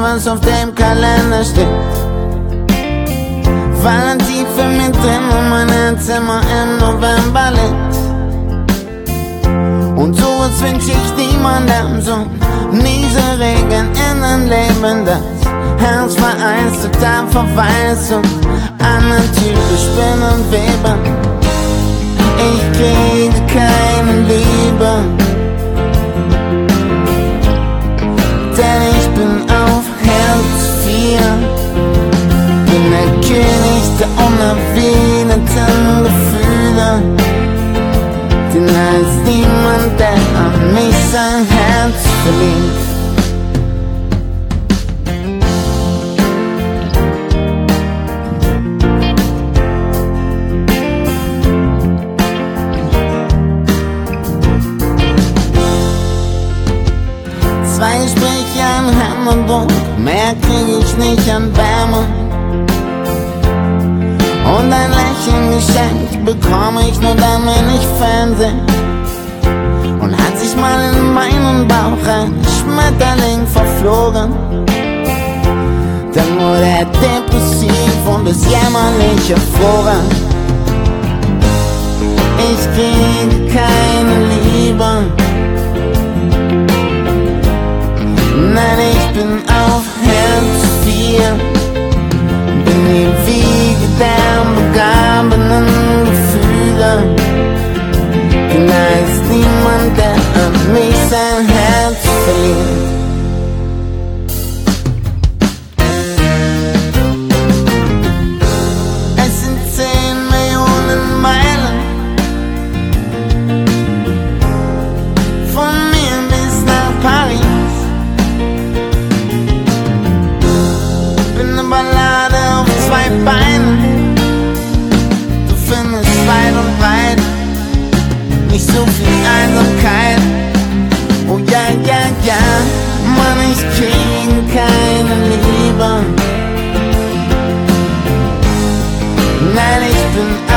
was auf dem Kalender steht. Fallen tief in mir drin und mein Herz immer im November liegt. Und sowas wünsch ich niemandem, so Nieselregen in ein Leben, das Herz vereist, total verwaist und anetypisch bin und Weber. Ich kriege keine Liebe, denn ich bin auf Herz 4. Bin der König der unerwiderten Gefühle, denn da ist niemand, der an mich sein Herz verliebt. Zwei Gespräche an Händedruck, mehr krieg ich nicht an Wärme. Und ein Lächeln geschenkt bekomme ich nur dann, wenn ich Fernseh. Und hat sich mal in meinen Bauch ein Schmetterling verflogen, dann wurde er depressiv und ist jämmerlich erfroren. Ich kriege keine Liebe, nein, ich bin auf Herz 4. Bin die Wiege der begabenen Gefühle, denn da ist niemand, der an mich sein Herz verliert. Es sind 10 Millionen Meilen von mir bis nach Paris. Bin eine Ballade auf 2 Beinen. Du findest weit und breit nicht so viel Einsamkeit. Oh ja, ja, ja, Mann, ich kriege keine Liebe. Nein, ich bin